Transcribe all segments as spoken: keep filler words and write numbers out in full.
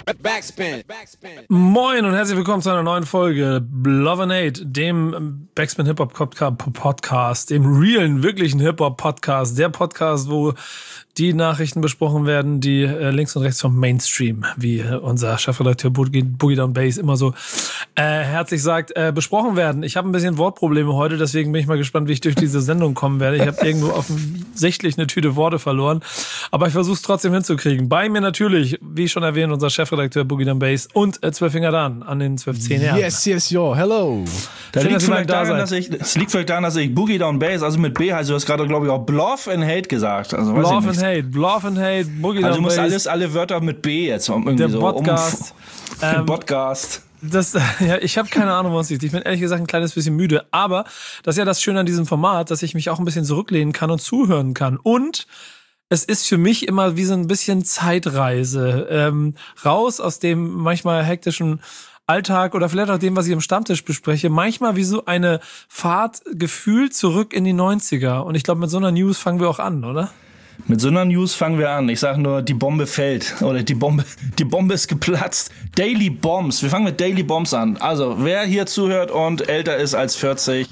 Backspin. Moin und herzlich willkommen zu einer neuen Folge Love and Hate, dem Backspin Hip-Hop Podcast, dem realen, wirklichen Hip-Hop Podcast, der Podcast, wo die Nachrichten besprochen werden, die äh, links und rechts vom Mainstream, wie äh, unser Chefredakteur Boogie, Boogie Down Bass immer so äh, herzlich sagt, äh, besprochen werden. Ich habe ein bisschen Wortprobleme heute, deswegen bin ich mal gespannt, wie ich durch diese Sendung kommen werde. Ich habe irgendwo offensichtlich eine Tüte Worte verloren, aber ich versuche es trotzdem hinzukriegen. Bei mir natürlich, wie schon erwähnt, unser Chefredakteur Boogie Down Bass und äh, zwölf Finger Dan an den zwölf zehn Jahren. Yes, yes, yo, hello. Das Schön, liegt, dass ihr mal vielleicht da daran, seid. dass ich, das liegt vielleicht daran, dass ich Boogie Down Bass, also mit B heißt, du hast gerade, glaube ich, auch Love and Hate gesagt. Also, weiß Love ich and nicht. Hate, Love and Hate, Boogie Also Down du musst Bass. alles, alle Wörter mit B jetzt um irgendwie Der so Podcast. Um, Ähm, Podcast. Das, ja, ich habe keine Ahnung, was ich. Ich bin ehrlich gesagt ein kleines bisschen müde. Aber das ist ja das Schöne an diesem Format, dass ich mich auch ein bisschen zurücklehnen kann und zuhören kann. Und es ist für mich immer wie so ein bisschen Zeitreise. Ähm, raus aus dem manchmal hektischen Alltag oder vielleicht auch dem, was ich am Stammtisch bespreche. Manchmal wie so eine Fahrt gefühlt zurück in die neunziger. Und ich glaube, mit so einer News fangen wir auch an, oder? Mit so einer News fangen wir an. Ich sage nur, die Bombe fällt. Oder die Bombe, die Bombe ist geplatzt. Daily Bombs. Wir fangen mit Daily Bombs an. Also, wer hier zuhört und älter ist als vierzig,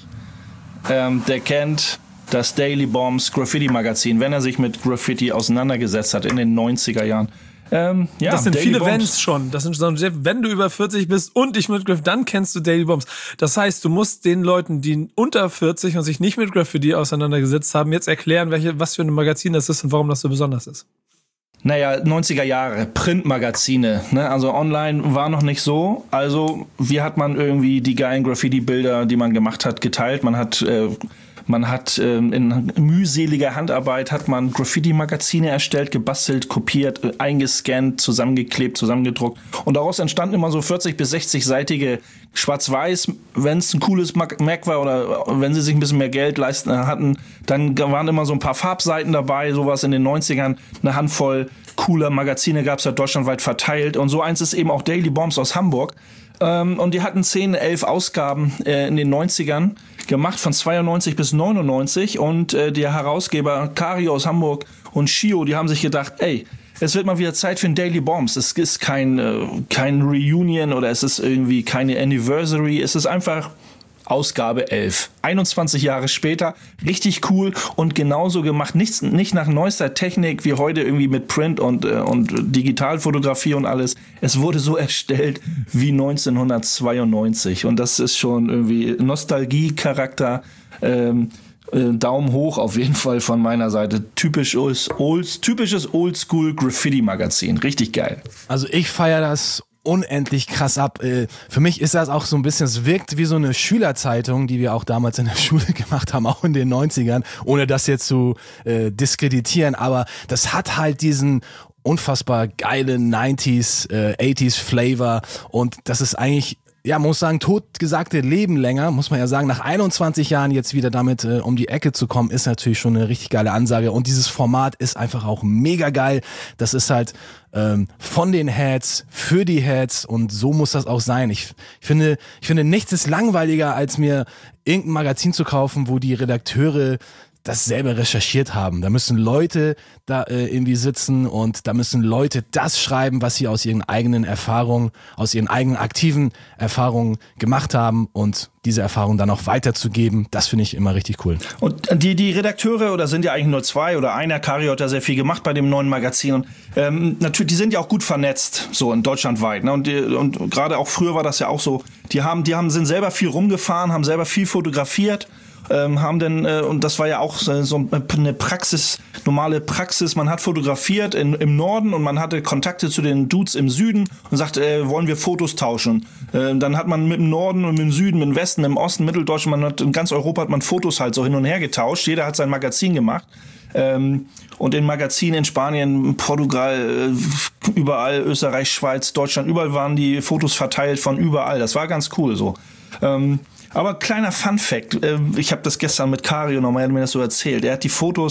ähm, der kennt das Daily Bombs Graffiti-Magazin, wenn er sich mit Graffiti auseinandergesetzt hat in den neunziger Jahren. Ähm, ja, das sind Daily viele Bombs. Wenns schon. Das sind schon, wenn du über vierzig bist und dich mit Graffiti, dann kennst du Daily Bombs. Das heißt, du musst den Leuten, die unter vierzig und sich nicht mit Graffiti auseinandergesetzt haben, jetzt erklären, welche, was für ein Magazin das ist und warum das so besonders ist. Naja, neunziger Jahre, Printmagazine, ne? Also online war noch nicht so. Also wie hat man irgendwie die geilen Graffiti-Bilder, die man gemacht hat, geteilt? Man hat äh, man hat ähm, in mühseliger Handarbeit hat man Graffiti-Magazine erstellt, gebastelt, kopiert, äh, eingescannt, zusammengeklebt, zusammengedruckt. Und daraus entstanden immer so vierzig bis sechzig-seitige Schwarz-Weiß. Wenn es ein cooles Mac war oder wenn sie sich ein bisschen mehr Geld leisten hatten, dann waren immer so ein paar Farbseiten dabei, sowas in den neunzigern, eine Handvoll cooler Magazine gab es ja deutschlandweit verteilt. Und so eins ist eben auch Daily Bombs aus Hamburg. Ähm, und die hatten zehn, elf Ausgaben äh, in den neunzigern gemacht, von zweiundneunzig bis neunundneunzig. Und äh, der Herausgeber Kario aus Hamburg und Shio, die haben sich gedacht, ey, es wird mal wieder Zeit für ein Daily Bombs. Es ist kein, äh, kein Reunion oder es ist irgendwie keine Anniversary. Es ist einfach Ausgabe elf. einundzwanzig Jahre später. Richtig cool und genauso gemacht. Nichts, nicht nach neuester Technik wie heute irgendwie mit Print und, äh, und Digitalfotografie und alles. Es wurde so erstellt wie neunzehnhundertzweiundneunzig. Und das ist schon irgendwie Nostalgie-Charakter. Ähm, äh, Daumen hoch auf jeden Fall von meiner Seite. Typisch old, typisches Oldschool-Graffiti-Magazin. Richtig geil. Also ich feiere das unendlich krass ab. Für mich ist das auch so ein bisschen, es wirkt wie so eine Schülerzeitung, die wir auch damals in der Schule gemacht haben, auch in den neunzigern, ohne das jetzt zu äh, diskreditieren, aber das hat halt diesen unfassbar geilen neunziger, äh, achtziger Flavor und das ist eigentlich, ja, man muss sagen, totgesagte Leben länger, muss man ja sagen, nach einundzwanzig Jahren jetzt wieder damit äh, um die Ecke zu kommen, ist natürlich schon eine richtig geile Ansage und dieses Format ist einfach auch mega geil. Das ist halt ähm, von den Heads, für die Heads und so muss das auch sein. Ich, ich finde, ich finde, nichts ist langweiliger, als mir irgendein Magazin zu kaufen, wo die Redakteure das selber recherchiert haben. Da müssen Leute da äh, irgendwie sitzen und da müssen Leute das schreiben, was sie aus ihren eigenen Erfahrungen, aus ihren eigenen aktiven Erfahrungen gemacht haben und diese Erfahrung dann auch weiterzugeben, das finde ich immer richtig cool. Und die, die Redakteure, oder sind ja eigentlich nur zwei oder einer, Kario hat ja sehr viel gemacht bei dem neuen Magazin und ähm, natürlich, die sind ja auch gut vernetzt, so in deutschlandweit, ne? Und, die, und gerade auch früher war das ja auch so, die haben, die haben, sind selber viel rumgefahren, haben selber viel fotografiert, Ähm, haben denn, äh, und das war ja auch so, so eine Praxis, normale Praxis, man hat fotografiert in, im Norden und man hatte Kontakte zu den Dudes im Süden und sagte, äh, wollen wir Fotos tauschen? Äh, dann hat man mit dem Norden und mit dem Süden, mit dem Westen, mit dem Osten, Mitteldeutschland, man hat in ganz Europa hat man Fotos halt so hin und her getauscht, jeder hat sein Magazin gemacht. Ähm, und in Magazinen in Spanien, Portugal, äh, überall, Österreich, Schweiz, Deutschland, überall waren die Fotos verteilt von überall, das war ganz cool so. Ähm, Aber kleiner Fun-Fact, ich habe das gestern mit Kario nochmal, er hat mir das so erzählt, er hat die Fotos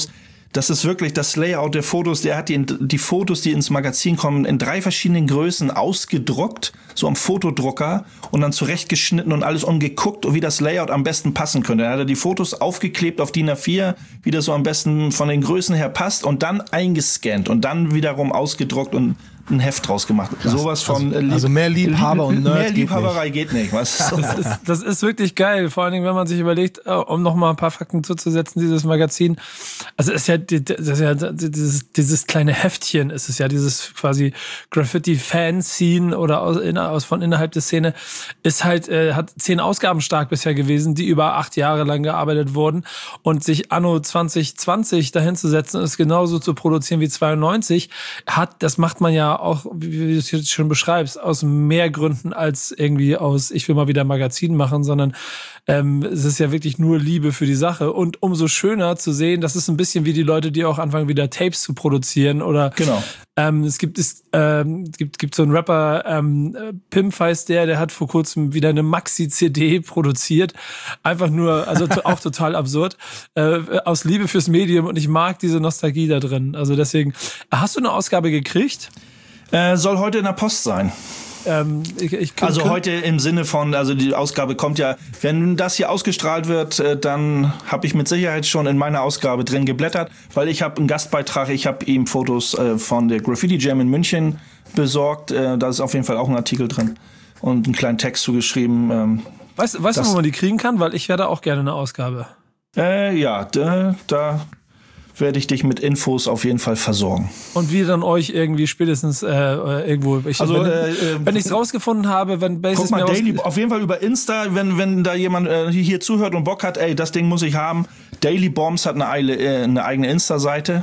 Das ist wirklich das Layout der Fotos. Der hat die, die Fotos, die ins Magazin kommen, in drei verschiedenen Größen ausgedruckt, so am Fotodrucker und dann zurechtgeschnitten und alles umgeguckt, wie das Layout am besten passen könnte. Dann hat er die Fotos aufgeklebt auf D I N A vier, wie das so am besten von den Größen her passt und dann eingescannt und dann wiederum ausgedruckt und ein Heft draus gemacht. Krass. Sowas von also, also mehr Liebhaber und Nerd mehr Liebhaberei geht nicht. Geht nicht was? Das ist, das ist wirklich geil, vor allen Dingen, wenn man sich überlegt, um noch mal ein paar Fakten zuzusetzen, dieses Magazin. Also es ist ja, das ist ja dieses, dieses kleine Heftchen, es ist ja dieses quasi Graffiti-Fan-Scene oder aus, aus von innerhalb der Szene, ist halt, äh, hat zehn Ausgaben stark bisher gewesen, die über acht Jahre lang gearbeitet wurden und sich anno zwanzig zwanzig dahin zu setzen und es genauso zu produzieren wie zweiundneunzig, hat, das macht man ja auch, wie du es jetzt schon beschreibst, aus mehr Gründen als irgendwie aus, ich will mal wieder ein Magazin machen, sondern ähm, es ist ja wirklich nur Liebe für die Sache und umso schöner zu sehen, das ist ein bisschen wie die Leute, die auch anfangen, wieder Tapes zu produzieren oder genau. ähm, es gibt es ähm, gibt gibt so einen Rapper, ähm, Pimp heißt der, der hat vor kurzem wieder eine Maxi-C D produziert, einfach nur, also auch total absurd, äh, aus Liebe fürs Medium und ich mag diese Nostalgie da drin, also deswegen, hast du eine Ausgabe gekriegt? Äh, soll heute in der Post sein. Ähm, ich, ich kann, also kann, heute im Sinne von, also die Ausgabe kommt ja, wenn das hier ausgestrahlt wird, äh, dann habe ich mit Sicherheit schon in meiner Ausgabe drin geblättert, weil ich habe einen Gastbeitrag, ich habe ihm Fotos äh, von der Graffiti Jam in München besorgt, äh, da ist auf jeden Fall auch ein Artikel drin und einen kleinen Text zugeschrieben. Ähm, weißt weißt du, wo man die kriegen kann? Weil ich werde auch gerne eine Ausgabe. Äh, ja, da... da werde ich dich mit Infos auf jeden Fall versorgen. Und wir dann euch irgendwie spätestens äh, irgendwo, ich, also, wenn, äh, wenn ich es rausgefunden habe, wenn Basis guck mal, mir Daily, auf jeden Fall über Insta, wenn wenn da jemand äh, hier zuhört und Bock hat, ey, das Ding muss ich haben. Daily Bombs hat eine, Eile, äh, eine eigene Insta-Seite.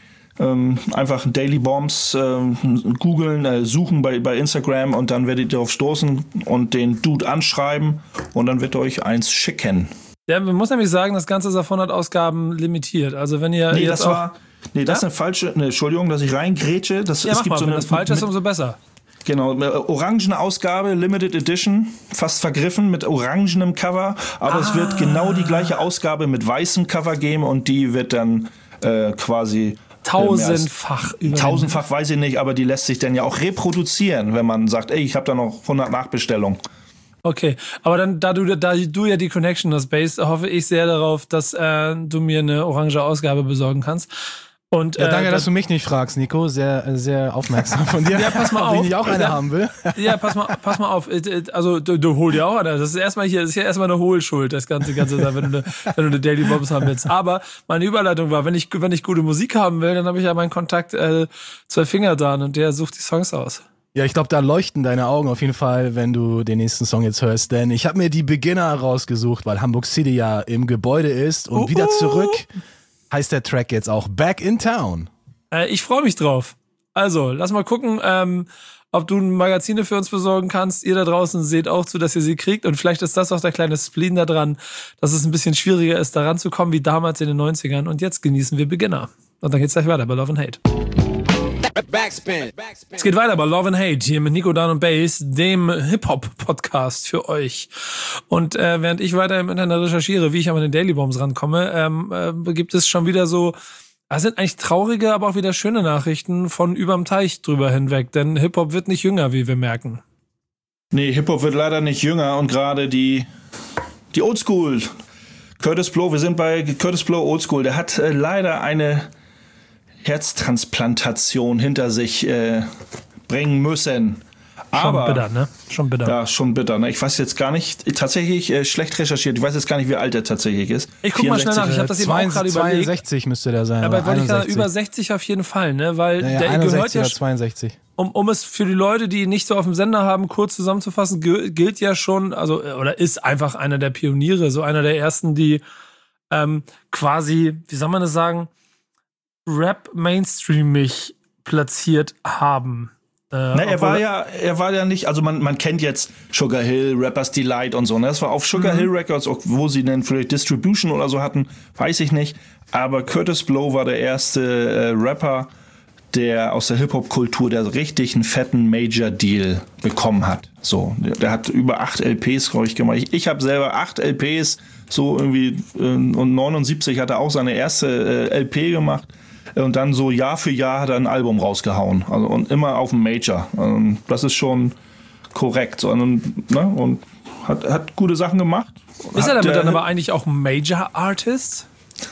Ähm, einfach Daily Bombs äh, googeln, äh, suchen bei, bei Instagram und dann werdet ihr darauf stoßen und den Dude anschreiben und dann wird er euch eins schicken. Ja, man muss nämlich sagen, das Ganze ist auf hundert Ausgaben limitiert. Also wenn ihr nee, jetzt das auch, war, nee, das ja? ist eine falsche, ne, Entschuldigung, dass ich reingrätsche. Das, ja, es mach gibt mal, so wenn eine, das falsch ist, mit, umso besser. Genau, eine orangene Ausgabe, Limited Edition, fast vergriffen mit orangenem Cover, aber ah. es wird genau die gleiche Ausgabe mit weißem Cover geben und die wird dann äh, quasi tausendfach äh, tausendfach weiß ich nicht, aber die lässt sich dann ja auch reproduzieren, wenn man sagt, ey, ich habe da noch hundert Nachbestellungen. Okay, aber dann, da du, da du ja die Connection hast, Base, hoffe ich sehr darauf, dass äh, du mir eine orange Ausgabe besorgen kannst. Und, ja, danke, äh, dass du mich nicht fragst, Nico. Sehr, sehr aufmerksam von dir. Ja, pass mal auf. Wenn ich auch eine ja, haben will. Ja, pass mal, pass mal auf. Also, du, du hol dir auch eine. Das ist erstmal hier, das ist ja erstmal eine Hohlschuld, das ganze, ganze, wenn du eine, wenn du eine Daily Bombs haben willst. Aber meine Überleitung war, wenn ich, wenn ich gute Musik haben will, dann habe ich ja meinen Kontakt, äh, zwei Finger da und der sucht die Songs aus. Ja, ich glaube, da leuchten deine Augen auf jeden Fall, wenn du den nächsten Song jetzt hörst, denn ich habe mir die Beginner rausgesucht, weil Hamburg City ja im Gebäude ist und uh, wieder zurück heißt der Track jetzt auch Back in Town. Äh, ich freue mich drauf. Also, lass mal gucken, ähm, ob du Magazine für uns besorgen kannst. Ihr da draußen seht auch zu, dass ihr sie kriegt und vielleicht ist das auch der kleine Spleen da dran, dass es ein bisschen schwieriger ist, da ranzukommen wie damals in den neunzigern und jetzt genießen wir Beginner. Und dann geht's gleich weiter bei Love and Hate. Backspin. Es geht weiter bei Love and Hate hier mit Nico, Dan und Bass, dem Hip-Hop-Podcast für euch. Und äh, während ich weiter im Internet recherchiere, wie ich an den Daily Bombs rankomme, ähm, äh, gibt es schon wieder so, das sind eigentlich traurige, aber auch wieder schöne Nachrichten von überm Teich drüber hinweg. Denn Hip-Hop wird nicht jünger, wie wir merken. Nee, Hip-Hop wird leider nicht jünger und gerade die, die Oldschool, Kurtis Blow, wir sind bei Kurtis Blow Oldschool, der hat äh, leider eine Herztransplantation hinter sich äh, bringen müssen. Aber, schon bitter, ne? Schon bitter. Ja, schon bitter. Ne? Ich weiß jetzt gar nicht, tatsächlich äh, schlecht recherchiert. Ich weiß jetzt gar nicht, wie alt er tatsächlich ist. Ich guck mal schnell nach. Ich habe das eben auch gerade überlegt. zweiundsechzig müsste der sein. Aber wollte ich gerade über sechzig auf jeden Fall, ne? Weil naja, der gehört ja zweiundsechzig. Um, um es für die Leute, die ihn nicht so auf dem Sender haben, kurz zusammenzufassen, gilt ja schon, also oder ist einfach einer der Pioniere, so einer der ersten, die ähm, quasi, wie soll man das sagen, Rap mainstreamig platziert haben. Äh, Na, er war ja, er war ja nicht, also man, man kennt jetzt Sugar Hill, Rappers Delight und so, ne? Das war auf Sugar mhm. Hill Records, auch wo sie denn vielleicht Distribution oder so hatten, weiß ich nicht. Aber Kurtis Blow war der erste äh, Rapper, der aus der Hip-Hop-Kultur der richtig einen fetten Major-Deal bekommen hat. So, der, der hat über acht L Ps, glaube ich, gemacht. Ich, ich habe selber acht L Ps, so irgendwie, äh, und neunundsiebzig hat er auch seine erste äh, L P gemacht. Und dann so Jahr für Jahr hat er ein Album rausgehauen. Also, und immer auf dem Major. Ähm, das ist schon korrekt. So, und, ne, und hat, hat gute Sachen gemacht. Ist hat, er damit äh, dann aber eigentlich auch ein Major-Artist?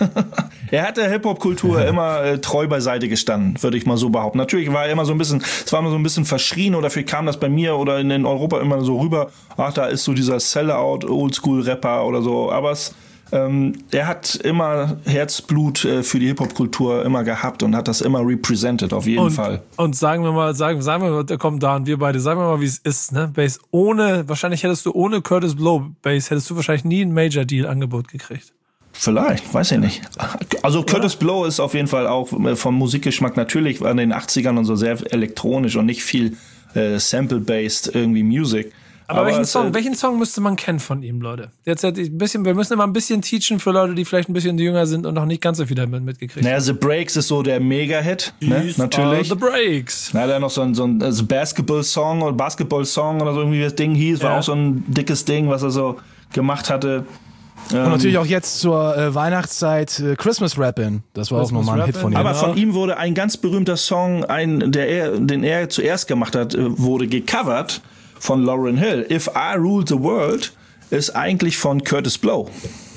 Er hat der Hip-Hop-Kultur immer äh, treu beiseite gestanden, würde ich mal so behaupten. Natürlich war er immer so ein bisschen, es war immer so ein bisschen verschrien oder vielleicht kam das bei mir oder in, in Europa immer so rüber, ach, da ist so dieser Sellout, Oldschool-Rapper oder so. Aber es, ähm, er hat immer Herzblut äh, für die Hip-Hop-Kultur immer gehabt und hat das immer represented, auf jeden und, Fall. Und sagen wir mal, sagen, sagen wir mal, da kommt da und wir beide, sagen wir mal, wie es ist, ne? Bass ohne, wahrscheinlich hättest du ohne Curtis Blow Bass, hättest du wahrscheinlich nie ein Major-Deal-Angebot gekriegt. Vielleicht, weiß ich nicht. Also Curtis ja. Blow ist auf jeden Fall auch vom Musikgeschmack natürlich in den achtzigern und so sehr elektronisch und nicht viel äh, Sample-based irgendwie Music. Aber, Aber welchen, es, Song, äh, welchen Song müsste man kennen von ihm, Leute? Jetzt hat ein bisschen, wir müssen immer ein bisschen teachen für Leute, die vielleicht ein bisschen jünger sind und noch nicht ganz so viel damit mitgekriegt haben. Naja, The Breaks ist so der Mega-Hit, ne? Natürlich. The Breaks. Na, da noch so ein, so ein also Basketball-Song oder Basketball-Song oder so irgendwie, wie das Ding hieß, war ja. auch so ein dickes Ding, was er so gemacht hatte. Und ähm, natürlich auch jetzt zur äh, Weihnachtszeit äh, Christmas Rappin'. Das war Christmas auch nochmal ein Hit von ihm. Aber von ihm wurde ein ganz berühmter Song, ein, der er, den er zuerst gemacht hat, wurde gecovert von Lauryn Hill. If I Ruled the World ist eigentlich von Curtis Blow.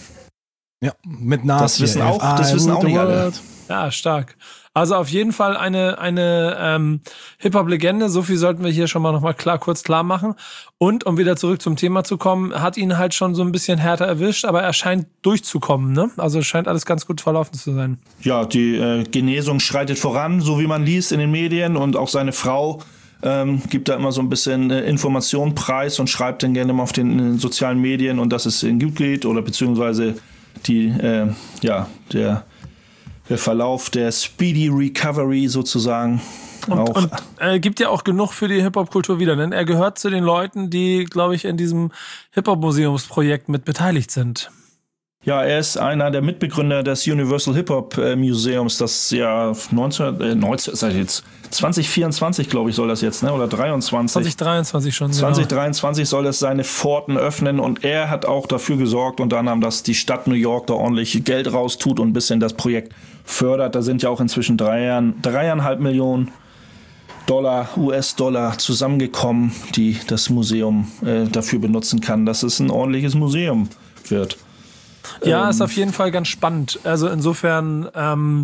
Ja, mit Nas. Das wissen auch, das wissen auch nicht alle. Ja, stark. Also auf jeden Fall eine, eine ähm, Hip-Hop-Legende. So viel sollten wir hier schon mal noch mal klar, kurz klar machen. Und um wieder zurück zum Thema zu kommen, hat ihn halt schon so ein bisschen härter erwischt, aber er scheint durchzukommen, ne? Also es scheint alles ganz gut verlaufen zu sein. Ja, die äh, Genesung schreitet voran, so wie man liest in den Medien. Und auch seine Frau ähm, gibt da immer so ein bisschen äh, Information preis und schreibt dann gerne mal auf den, den sozialen Medien und dass es ihm gut geht oder beziehungsweise die, äh, ja, der der Verlauf der Speedy Recovery sozusagen. Und, auch. und äh, gibt ja auch genug für die Hip-Hop-Kultur wieder, denn er gehört zu den Leuten, die, glaube ich, in diesem Hip-Hop-Museumsprojekt mit beteiligt sind. Ja, er ist einer der Mitbegründer des Universal Hip-Hop äh, Museums, das ja neunzehn, äh, neunzehn, sag ich jetzt, zwanzig vierundzwanzig, glaube ich, soll das jetzt, ne? Oder dreiundzwanzig. zwanzig dreiundzwanzig schon. zwanzig dreiundzwanzig soll es seine Pforten öffnen und er hat auch dafür gesorgt, unter anderem, dass die Stadt New York da ordentlich Geld raustut und ein bisschen das Projekt fördert. Da sind ja auch inzwischen drei, dreieinhalb Millionen Dollar, U S-Dollar zusammengekommen, die das Museum äh, dafür benutzen kann, dass es ein ordentliches Museum wird. Ja, ähm, ist auf jeden Fall ganz spannend. Also insofern, ähm,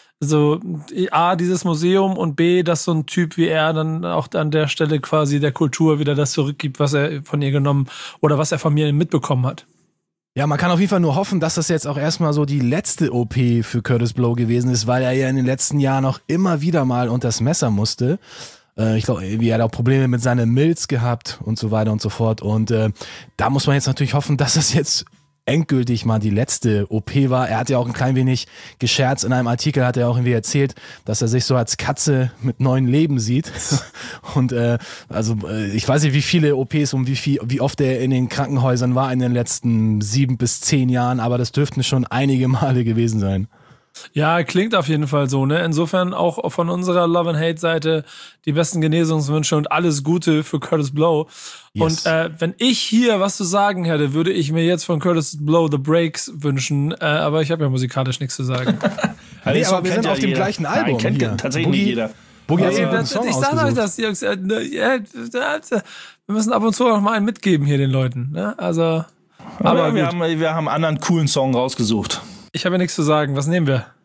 so A, dieses Museum und B, dass so ein Typ wie er dann auch an der Stelle quasi der Kultur wieder das zurückgibt, was er von ihr genommen oder was er von mir mitbekommen hat. Ja, man kann auf jeden Fall nur hoffen, dass das jetzt auch erstmal so die letzte O P für Curtis Blow gewesen ist, weil er ja in den letzten Jahren auch immer wieder mal unters Messer musste. Äh, ich glaube, er hat auch Probleme mit seinen Milz gehabt und so weiter und so fort. Und äh, da muss man jetzt natürlich hoffen, dass das jetzt endgültig mal die letzte O P war. Er hat ja auch ein klein wenig gescherzt. In einem Artikel hat er auch irgendwie erzählt, dass er sich so als Katze mit neuen Leben sieht. Und äh, also äh, ich weiß nicht, wie viele O Ps und wie viel, wie oft er in den Krankenhäusern war in den letzten sieben bis zehn Jahren, aber das dürften schon einige Male gewesen sein. Ja, klingt auf jeden Fall so, ne? Insofern auch von unserer Love and Hate Seite die besten Genesungswünsche und alles Gute für Curtis Blow. Yes. Und äh, wenn ich hier was zu sagen hätte, würde ich mir jetzt von Curtis Blow The Breaks wünschen, äh, aber ich habe ja musikalisch nichts zu sagen. Nee, aber wir sind ja auf dem jeder. gleichen Album. Nein, kennt hier. tatsächlich nicht jeder. Boogie also, hat ja, ich sage euch das, Jungs. Äh, äh, wir müssen ab und zu auch mal einen mitgeben hier den Leuten. Ne? Also, aber aber wir, haben, wir haben einen anderen coolen Song rausgesucht. Ich habe ja nichts zu sagen. Was nehmen wir?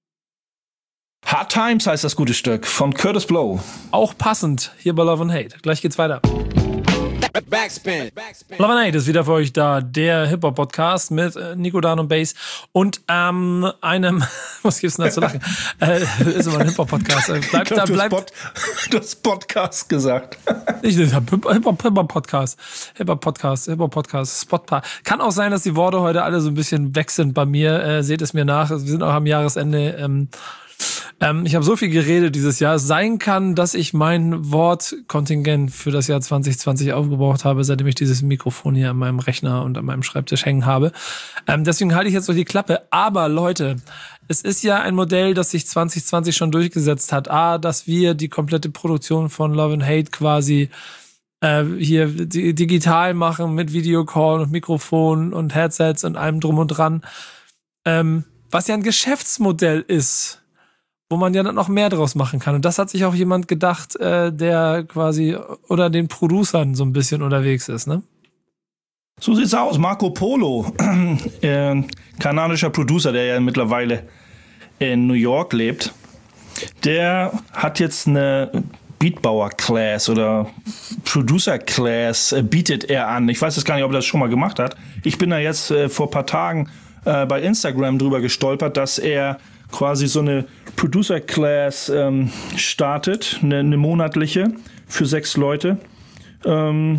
Hard Times heißt das gute Stück von Curtis Blow. Auch passend hier bei Love and Hate. Gleich geht's weiter. Backspin. Love and Hate ist wieder für euch da, der Hip-Hop-Podcast mit äh, Nico, Dan und Bass und ähm, einem, was gibt's denn da zu lachen? äh, ist immer ein Hip-Hop-Podcast. Äh, bleibt da, bleibt. Pod, du hast Podcast gesagt. Ich habe Hip-Hop-Podcast. Hip-Hop-Podcast, Hip-Hop-Podcast, Spot-Part. Kann auch sein, dass die Worte heute alle so ein bisschen weg sind bei mir. Äh, seht es mir nach. Wir sind auch am Jahresende. Ähm, Ähm, ich habe so viel geredet dieses Jahr. Es sein kann, dass ich mein Wortkontingent für das Jahr zwanzig zwanzig aufgebraucht habe, seitdem ich dieses Mikrofon hier an meinem Rechner und an meinem Schreibtisch hängen habe. Ähm, deswegen halte ich jetzt so die Klappe. Aber Leute, es ist ja ein Modell, das sich zwanzig zwanzig schon durchgesetzt hat. A, dass wir die komplette Produktion von Love and Hate quasi äh, hier di- digital machen mit Videocall und Mikrofon und Headsets und allem drum und dran. Ähm, was ja ein Geschäftsmodell ist, wo man ja dann noch mehr draus machen kann. Und das hat sich auch jemand gedacht, äh, der quasi oder den Producern so ein bisschen unterwegs ist, ne? So sieht's aus. Marco Polo, äh, kanadischer Producer, der ja mittlerweile in New York lebt, der hat jetzt eine Beatbauer-Class oder Producer-Class, äh, bietet er an. Ich weiß jetzt gar nicht, ob er das schon mal gemacht hat. Ich bin da jetzt äh, vor ein paar Tagen äh, bei Instagram drüber gestolpert, dass er quasi so eine Producer-Class ähm, startet, eine, eine monatliche für sechs Leute. Ähm,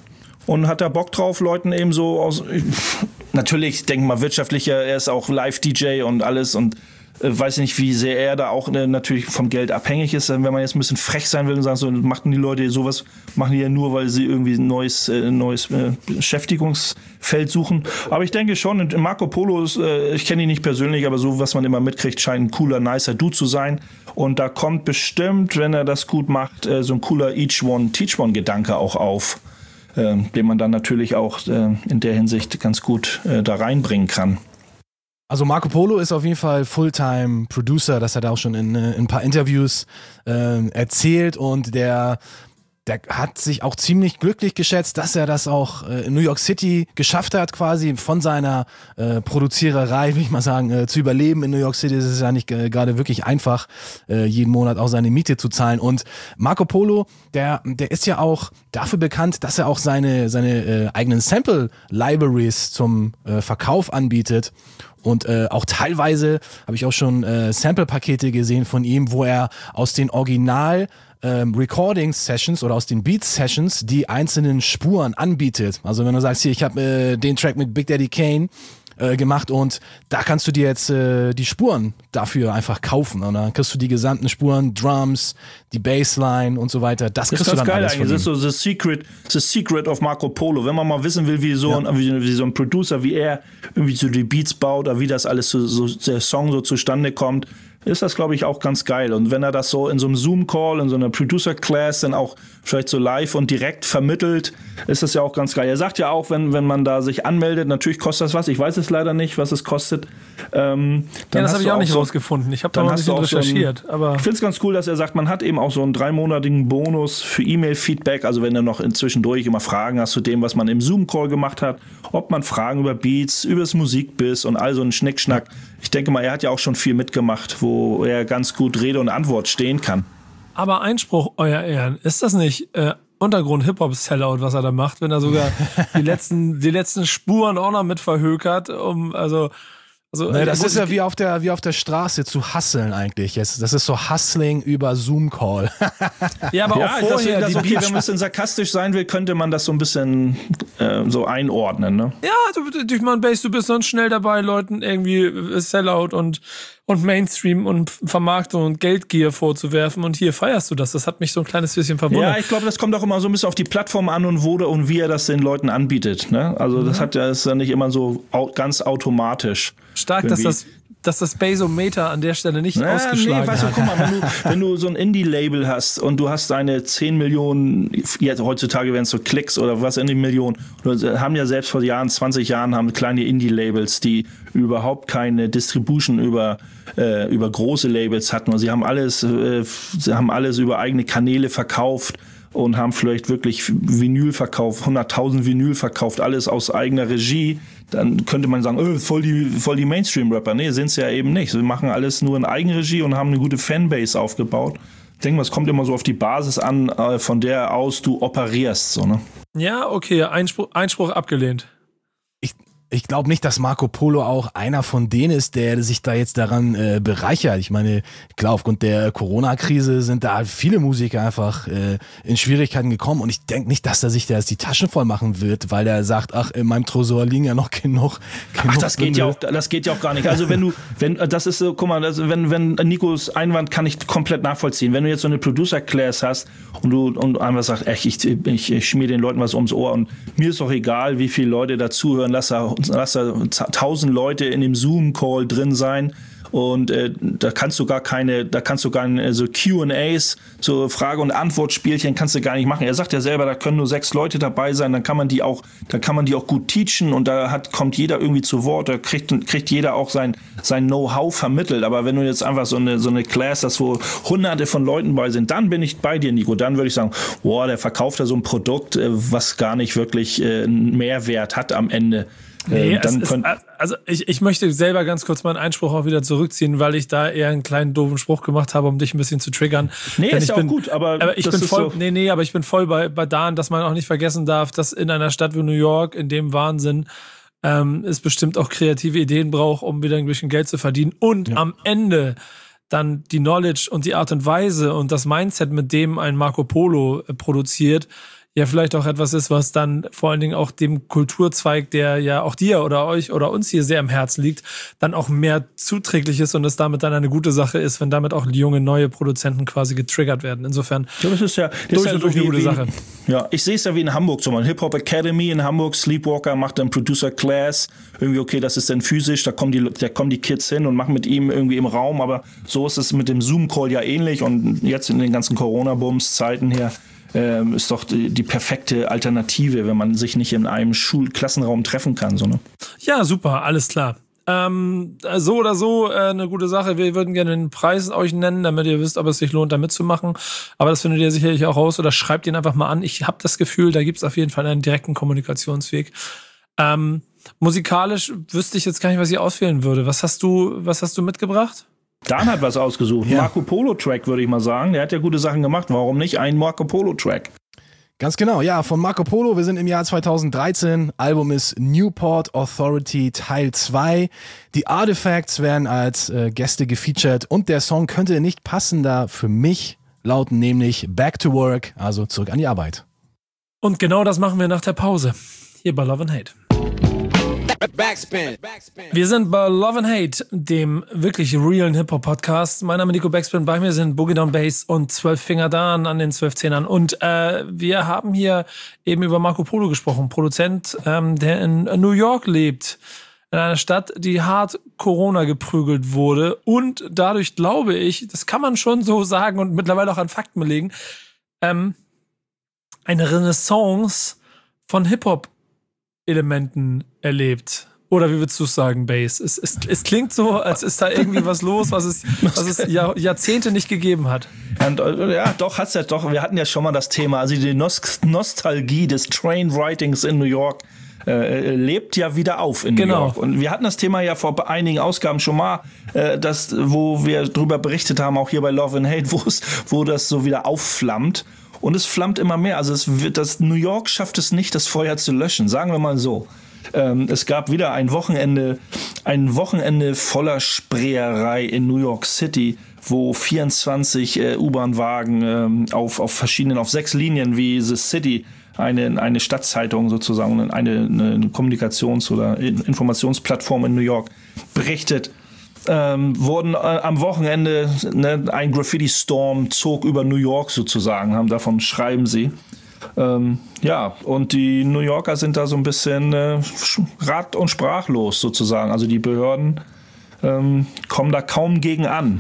und hat da Bock drauf, Leuten eben so aus, natürlich, denke mal, wirtschaftlicher, er ist auch Live-D J und alles und äh, weiß nicht, wie sehr er da auch äh, natürlich vom Geld abhängig ist. Wenn man jetzt ein bisschen frech sein will und sagt, so machen die Leute sowas, machen die ja nur, weil sie irgendwie ein neues, äh, neues äh, Beschäftigungsfeld suchen. Aber ich denke schon, Marco Polo ist, äh, ich kenne ihn nicht persönlich, aber so, was man immer mitkriegt, scheint ein cooler, nicer Dude zu sein. Und da kommt bestimmt, wenn er das gut macht, äh, so ein cooler Each One, Teach One Gedanke auch auf, äh, den man dann natürlich auch äh, in der Hinsicht ganz gut äh, da reinbringen kann. Also Marco Polo ist auf jeden Fall Fulltime-Producer, das hat er auch schon in, in ein paar Interviews äh, erzählt und der, der hat sich auch ziemlich glücklich geschätzt, dass er das auch äh, in New York City geschafft hat, quasi von seiner äh, Produziererei, will ich mal sagen, äh, zu überleben. In New York City ist es ja nicht äh, gerade wirklich einfach, äh, jeden Monat auch seine Miete zu zahlen. Und Marco Polo, der, der ist ja auch dafür bekannt, dass er auch seine, seine äh, eigenen Sample-Libraries zum äh, Verkauf anbietet. Und äh, auch teilweise habe ich auch schon äh, Sample-Pakete gesehen von ihm, wo er aus den Original ähm, Recording-Sessions oder aus den Beat-Sessions die einzelnen Spuren anbietet. Also wenn du sagst, hier, ich habe äh, den Track mit Big Daddy Kane äh, gemacht und da kannst du dir jetzt äh, die Spuren dafür einfach kaufen. Und dann kriegst du die gesamten Spuren, Drums, die Bassline und so weiter. Das, das kriegst du dann geil alles von ihm. Das ist so the secret, the secret of Marco Polo. Wenn man mal wissen will, wie so, ja. ein, wie, wie so ein Producer, wie er irgendwie so die Beats baut oder wie das alles so, so der Song so zustande kommt, ist das, glaube ich, auch ganz geil. Und wenn er das so in so einem Zoom-Call, in so einer Producer-Class dann auch vielleicht so live und direkt vermittelt, ist das ja auch ganz geil. Er sagt ja auch, wenn, wenn man da sich anmeldet, natürlich kostet das was. Ich weiß es leider nicht, was es kostet. Ähm, dann ja, das habe ich auch nicht so, rausgefunden. Ich habe da mal ein bisschen recherchiert. So ein, aber ich finde es ganz cool, dass er sagt, man hat eben auch so einen dreimonatigen Bonus für E-Mail-Feedback. Also wenn du noch zwischendurch immer Fragen hast zu dem, was man im Zoom-Call gemacht hat, ob man Fragen über Beats, über das Musikbiss und all so einen Schnickschnack. Ich denke mal, er hat ja auch schon viel mitgemacht, wo er ganz gut Rede und Antwort stehen kann. Aber Einspruch, euer Ehren, ist das nicht äh, Untergrund-Hip-Hop-Sellout, was er da macht, wenn er sogar die letzten, die letzten Spuren auch noch mit verhökert, um, also, also naja, das ist ja wie auf der wie auf der Straße zu hustlen eigentlich. Das ist so Hustling über Zoom-Call. Ja, aber ja, auch vorher, das, das die okay, wenn man ein bisschen sarkastisch sein will, könnte man das so ein bisschen äh, so einordnen, ne? Ja, du, durch mein Bass, du bist sonst schnell dabei, Leuten irgendwie Sellout und und Mainstream und Vermarktung und Geldgier vorzuwerfen und hier feierst du das. Das hat mich so ein kleines bisschen verwundert. Ja, ich glaube, das kommt auch immer so ein bisschen auf die Plattform an und wo und wie er das den Leuten anbietet, ne? Also das hat ja ist ja nicht immer so au- ganz automatisch. Stark, dass das dass das Basometer an der Stelle nicht ja, ausgeschlagen nee, weißt du, hat. Guck mal, wenn du, wenn du so ein Indie-Label hast und du hast deine zehn Millionen, jetzt, heutzutage wären es so Klicks oder was in die Millionen, haben ja selbst vor Jahren, zwanzig Jahren, haben kleine Indie-Labels, die überhaupt keine Distribution über, äh, über große Labels hatten. Sie haben alles, äh, sie haben alles über eigene Kanäle verkauft und haben vielleicht wirklich Vinyl verkauft, hunderttausend Vinyl verkauft, alles aus eigener Regie. Dann könnte man sagen, oh, voll die, voll die Mainstream-Rapper. Nee, sind es ja eben nicht. Sie machen alles nur in Eigenregie und haben eine gute Fanbase aufgebaut. Ich denke mal, es kommt immer so auf die Basis an, von der aus du operierst. So, ne? Ja, okay, Einspruch, Einspruch abgelehnt. Ich Ich glaube nicht, dass Marco Polo auch einer von denen ist, der sich da jetzt daran äh, bereichert. Ich meine, klar, aufgrund der Corona-Krise sind da viele Musiker einfach äh, in Schwierigkeiten gekommen und ich denke nicht, dass er sich da jetzt die Taschen voll machen wird, weil er sagt, ach, in meinem Tresor liegen ja noch genug. genug ach, das geht ja auch, das geht ja auch gar nicht. Also wenn du, wenn, das ist so, guck mal, also wenn, wenn Nikos Einwand kann ich komplett nachvollziehen. Wenn du jetzt so eine Producer-Class hast und du und einfach sagst, echt, ich, ich, ich schmier den Leuten was ums Ohr und mir ist doch egal, wie viele Leute dazuhören, lass da lass da tausend Leute in dem Zoom-Call drin sein und äh, da kannst du gar keine, da kannst du gar nicht, so Q and A's, so Frage- und Antwortspielchen kannst du gar nicht machen. Er sagt ja selber, da können nur sechs Leute dabei sein, dann kann man die auch, da kann man die auch gut teachen und da hat, kommt jeder irgendwie zu Wort, da kriegt, kriegt jeder auch sein, sein Know-how vermittelt. Aber wenn du jetzt einfach so eine, so eine Class hast, wo hunderte von Leuten bei sind, dann bin ich bei dir, Nico. Dann würde ich sagen, boah, der verkauft da so ein Produkt, was gar nicht wirklich äh, einen Mehrwert hat am Ende. Nee, äh, dann es ist, also ich, ich möchte selber ganz kurz meinen Einspruch auch wieder zurückziehen, weil ich da eher einen kleinen doofen Spruch gemacht habe, um dich ein bisschen zu triggern. Nee, Denn ist ich ja bin, auch gut, aber, aber ich das bin ist voll, so. nee, nee, aber ich bin voll bei, bei Dan, dass man auch nicht vergessen darf, dass in einer Stadt wie New York, in dem Wahnsinn, ähm, es bestimmt auch kreative Ideen braucht, um wieder ein bisschen Geld zu verdienen und ja. am Ende dann die Knowledge und die Art und Weise und das Mindset, mit dem ein Marco Polo äh, produziert, ja vielleicht auch etwas ist, was dann vor allen Dingen auch dem Kulturzweig, der ja auch dir oder euch oder uns hier sehr am Herzen liegt, dann auch mehr zuträglich ist und es damit dann eine gute Sache ist, wenn damit auch junge, neue Produzenten quasi getriggert werden. Insofern ja, das ist ja, das durch ist ja und so durch eine wie, gute wie, Sache. Ja, ich sehe es ja wie in Hamburg, so mal Hip-Hop Academy in Hamburg, Sleepwalker macht dann Producer Class, irgendwie okay, das ist dann physisch, da kommen die, da kommen die Kids hin und machen mit ihm irgendwie im Raum, aber so ist es mit dem Zoom-Call ja ähnlich und jetzt in den ganzen Corona-Bums-Zeiten hier Ähm, ist doch die, die perfekte Alternative, wenn man sich nicht in einem Schulklassenraum treffen kann. So, ne? Ja, super, alles klar. Ähm, so oder so äh, eine gute Sache. Wir würden gerne den Preis euch nennen, damit ihr wisst, ob es sich lohnt, da mitzumachen. Aber das findet ihr sicherlich auch raus oder schreibt ihn einfach mal an. Ich habe das Gefühl, da gibt es auf jeden Fall einen direkten Kommunikationsweg. Ähm, musikalisch wüsste ich jetzt gar nicht, was ich auswählen würde. Was hast du, was hast du mitgebracht? Dan hat was ausgesucht. Ja. Marco Polo-Track, würde ich mal sagen. Der hat ja gute Sachen gemacht. Warum nicht ein Marco Polo-Track? Ganz genau, ja, von Marco Polo. Wir sind im Jahr zweitausenddreizehn. Album ist Newport Authority Teil zwei. Die Artifacts werden als äh, Gäste gefeatured und der Song könnte nicht passender für mich lauten, nämlich Back to Work, also zurück an die Arbeit. Und genau das machen wir nach der Pause. Hier bei Love and Hate. Backspin. Wir sind bei Love and Hate, dem wirklich realen Hip-Hop-Podcast. Mein Name ist Nico Backspin, bei mir sind Boogie Down Bass und zwölf Finger Dan an den zwölf Zehnern. Und äh, wir haben hier eben über Marco Polo gesprochen, Produzent, ähm, der in New York lebt. In einer Stadt, die hart Corona geprügelt wurde. Und dadurch glaube ich, das kann man schon so sagen und mittlerweile auch an Fakten belegen, ähm, eine Renaissance von Hip-Hop Elementen erlebt. Oder wie würdest du es sagen, Bass? Es, es, es klingt so, als ist da irgendwie was los, was es, was es Jahr, Jahrzehnte nicht gegeben hat. Und, ja, doch, hat's ja doch. Wir hatten ja schon mal das Thema, also die Nost- Nostalgie des Train-Writings in New York äh, lebt ja wieder auf in genau. New York. Und wir hatten das Thema ja vor einigen Ausgaben schon mal, äh, das, wo wir drüber berichtet haben, auch hier bei Love and Hate, wo das so wieder aufflammt. Und es flammt immer mehr. Also es wird, das New York schafft es nicht, das Feuer zu löschen. Sagen wir mal so. Ähm, es gab wieder ein Wochenende, ein Wochenende voller Spreerei in New York City, wo vierundzwanzig äh, U-Bahn-Wagen ähm, auf, auf verschiedenen, auf sechs Linien wie The City, eine, eine Stadtzeitung sozusagen, eine, eine Kommunikations- oder Informationsplattform in New York, berichtet. Ähm, wurden äh, am Wochenende, ne, ein Graffiti-Storm zog über New York sozusagen, haben davon schreiben sie. Ähm, ja, und die New Yorker sind da so ein bisschen äh, rat- und sprachlos sozusagen. Also die Behörden ähm, kommen da kaum gegen an.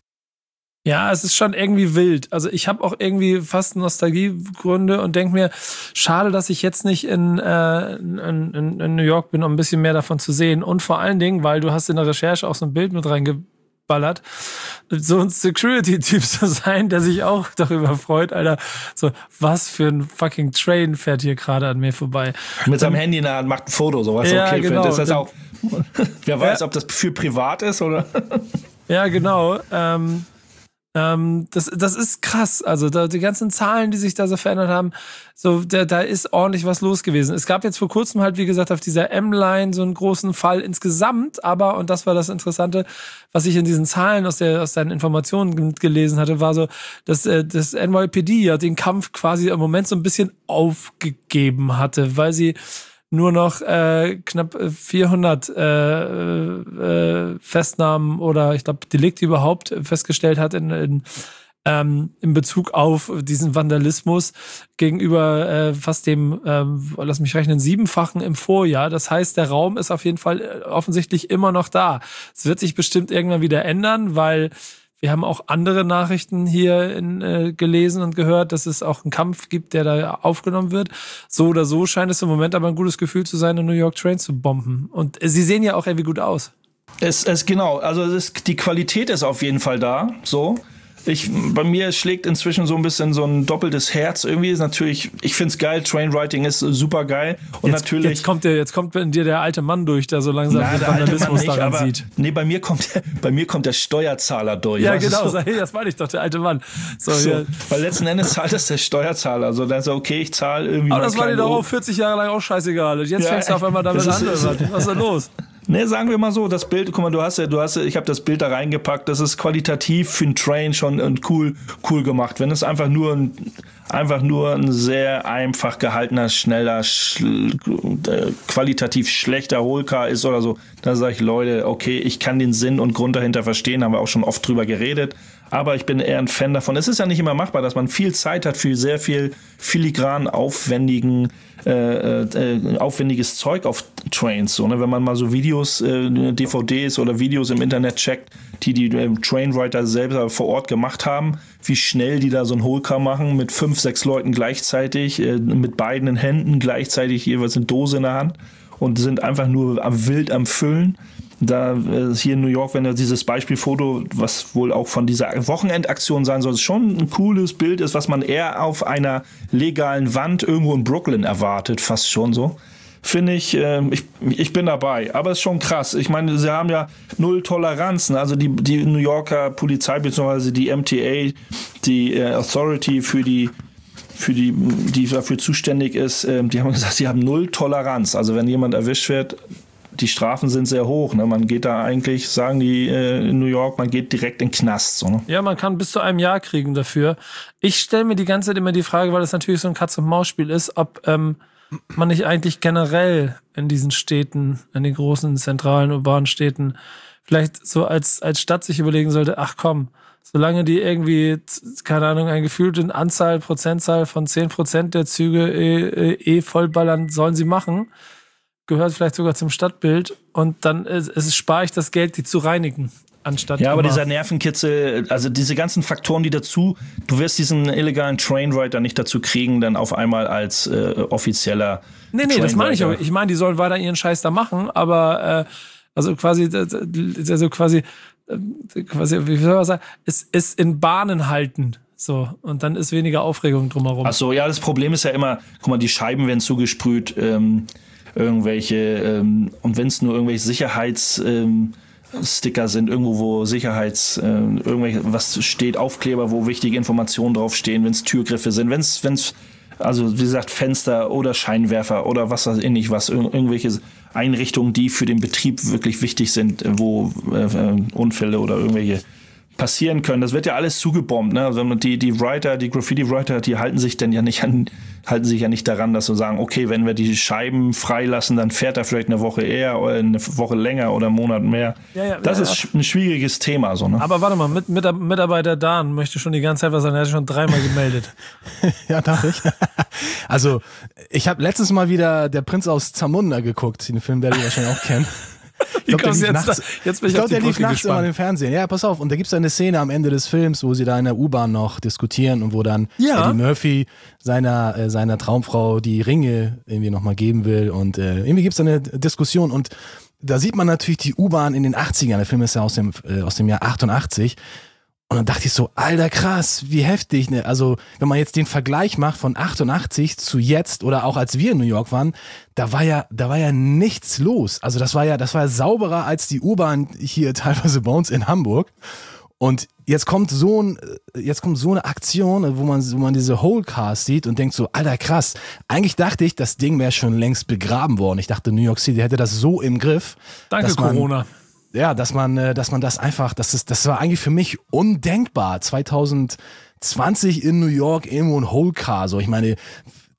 Ja, es ist schon irgendwie wild. Also ich habe auch irgendwie fast Nostalgiegründe und denke mir, schade, dass ich jetzt nicht in, äh, in, in, in New York bin, um ein bisschen mehr davon zu sehen. Und vor allen Dingen, weil du hast in der Recherche auch so ein Bild mit reingeballert, so ein Security-Typ zu sein, der sich auch darüber freut, Alter. So, was für ein fucking Train fährt hier gerade an mir vorbei. Mit seinem Handy in der Hand macht ein Foto, sowas. Ja, okay, genau. Ist das auch, wer weiß, ja. ob das für privat ist, oder? Ja, genau. Ähm, Ähm, das, das ist krass. Also da, die ganzen Zahlen, die sich da so verändert haben, so da, da ist ordentlich was los gewesen. Es gab jetzt vor kurzem halt, wie gesagt, auf dieser M-Line so einen großen Fall insgesamt, aber, und das war das Interessante, was ich in diesen Zahlen aus, der, aus deinen Informationen gelesen hatte, war so, dass äh, das N Y P D ja den Kampf quasi im Moment so ein bisschen aufgegeben hatte, weil sie nur noch äh, knapp vierhundert äh, äh, Festnahmen oder ich glaube Delikte überhaupt festgestellt hat in, in ähm, in Bezug auf diesen Vandalismus gegenüber äh, fast dem, ähm, lass mich rechnen, siebenfachen im Vorjahr. Das heißt, der Raum ist auf jeden Fall äh, offensichtlich immer noch da. Es wird sich bestimmt irgendwann wieder ändern, weil wir haben auch andere Nachrichten hier in, äh, gelesen und gehört, dass es auch einen Kampf gibt, der da aufgenommen wird. So oder so scheint es im Moment aber ein gutes Gefühl zu sein, eine New York Train zu bomben. Und sie sehen ja auch irgendwie gut aus. Es, es genau, also es ist, die Qualität ist auf jeden Fall da, so. Ich, bei mir schlägt inzwischen so ein bisschen so ein doppeltes Herz. Irgendwie ist natürlich, ich find's geil, Trainwriting ist super geil. Und jetzt, natürlich. Jetzt kommt, der, jetzt kommt in dir der alte Mann durch, der so langsam na, den Vandalismus nicht, daran aber, sieht. Nee, bei mir kommt der, bei mir kommt der Steuerzahler durch. Ja, genau, so. das meine ich doch, der alte Mann. So, so, ja. Weil letzten Endes zahlt das der Steuerzahler. Also dann so, okay, ich zahle irgendwie. Aber das war dir doch auch vierzig Jahre lang auch scheißegal. Und jetzt ja, fängst du auf einmal damit an. Ist, was ist da los? Ne, sagen wir mal so, das Bild, guck mal, du hast ja, du hast ja, ich habe das Bild da reingepackt, das ist qualitativ für einen Train schon cool, cool gemacht. Wenn es einfach nur ein, einfach nur ein sehr einfach gehaltener, schneller, schl- äh, qualitativ schlechter Holcar ist oder so, dann sage ich, Leute, okay, ich kann den Sinn und Grund dahinter verstehen, haben wir auch schon oft drüber geredet. Aber ich bin eher ein Fan davon. Es ist ja nicht immer machbar, dass man viel Zeit hat für sehr viel filigran aufwendigen, äh, äh, aufwendiges Zeug auf Trains. So, ne? Wenn man mal so Videos, äh, D V Ds oder Videos im Internet checkt, die die äh, Trainwriter selber vor Ort gemacht haben, wie schnell die da so ein Holcar machen mit fünf, sechs Leuten gleichzeitig, äh, mit beiden Händen gleichzeitig jeweils eine Dose in der Hand und sind einfach nur am wild am Füllen. Da äh, hier in New York, wenn er dieses Beispielfoto, was wohl auch von dieser Wochenendaktion sein soll, schon ein cooles Bild ist, was man eher auf einer legalen Wand irgendwo in Brooklyn erwartet, fast schon so. Finde ich, äh, ich, ich bin dabei. Aber es ist schon krass. Ich meine, sie haben ja null Toleranzen. Also die, die New Yorker Polizei bzw. die M T A, die äh, Authority für die für die, die dafür zuständig ist, äh, die haben gesagt, sie haben null Toleranz. Also wenn jemand erwischt wird, die Strafen sind sehr hoch. Ne? Man geht da eigentlich, sagen die äh, in New York, man geht direkt in den Knast. So, ne? Ja, man kann bis zu einem Jahr kriegen dafür. Ich stelle mir die ganze Zeit immer die Frage, weil das natürlich so ein Katz-und-Maus-Spiel ist, ob ähm, man nicht eigentlich generell in diesen Städten, in den großen, zentralen, urbanen Städten, vielleicht so als, als Stadt sich überlegen sollte, ach komm, solange die irgendwie, keine Ahnung, eine gefühlte Anzahl, Prozentzahl von zehn Prozent der Züge eh, eh vollballern, sollen sie machen, gehört vielleicht sogar zum Stadtbild und dann ist, ist, spare ich das Geld, die zu reinigen, anstatt. Ja, aber dieser Nervenkitzel, also diese ganzen Faktoren, die dazu, du wirst diesen illegalen Trainwriter nicht dazu kriegen, dann auf einmal als äh, offizieller Nee, nee, das meine ich auch. Ich meine, die sollen weiter ihren Scheiß da machen, aber äh, also quasi, also quasi, quasi, wie soll man sagen, es ist in Bahnen halten. So, und dann ist weniger Aufregung drumherum. Ach so, ja, das Problem ist ja immer, guck mal, die Scheiben werden zugesprüht, ähm, irgendwelche, ähm, und wenn es nur irgendwelche Sicherheitssticker ähm, sind, irgendwo, wo Sicherheits, äh, irgendwelche, was steht, Aufkleber, wo wichtige Informationen draufstehen, wenn es Türgriffe sind, wenn es, wenn es, also wie gesagt, Fenster oder Scheinwerfer oder was weiß ich nicht, was, ir- irgendwelche Einrichtungen, die für den Betrieb wirklich wichtig sind, wo äh, Unfälle oder irgendwelche passieren können. Das wird ja alles zugebombt, ne? Also die, die Writer, die Graffiti-Writer, die halten sich denn ja nicht an, halten sich ja nicht daran, dass sie sagen, okay, wenn wir die Scheiben freilassen, dann fährt er vielleicht eine Woche eher oder eine Woche länger oder einen Monat mehr. Ja, ja, das ja, ist ja. ein schwieriges Thema, so, ne? Aber warte mal, mit, mit, Mitarbeiter Dan möchte schon die ganze Zeit was sagen, er hat schon dreimal gemeldet. Ja, darf ich? Also, ich habe letztes Mal wieder Der Prinz aus Zamunda geguckt, den Film werdet ihr wahrscheinlich auch kennen. Ich glaube, der, nachts, jetzt bin ich ich glaub, der lief nachts gespannt. Immer im Fernsehen. Ja, pass auf. Und da gibt es eine Szene am Ende des Films, wo sie da in der U-Bahn noch diskutieren und wo dann ja. Eddie Murphy seiner, äh, seiner Traumfrau die Ringe irgendwie nochmal geben will. Und äh, irgendwie gibt es eine Diskussion. Und da sieht man natürlich die U-Bahn in den achtzigern. Der Film ist ja aus dem, äh, aus dem Jahr achtundachtzig. Und dann dachte ich so, alter krass, wie heftig, ne? Also, wenn man jetzt den Vergleich macht von achtundachtzig zu jetzt oder auch als wir in New York waren, da war ja, da war ja nichts los. Also, das war ja, das war ja sauberer als die U-Bahn hier teilweise bei uns in Hamburg. Und jetzt kommt so ein, jetzt kommt so eine Aktion, wo man, wo man diese Whole Cars sieht und denkt so, alter krass. Eigentlich dachte ich, das Ding wäre schon längst begraben worden. Ich dachte, New York City hätte das so im Griff. Danke, man, Corona. Ja, dass man, dass man das einfach, das ist, das war eigentlich für mich undenkbar. zwanzig zwanzig in New York irgendwo ein Whole Car. So, ich meine,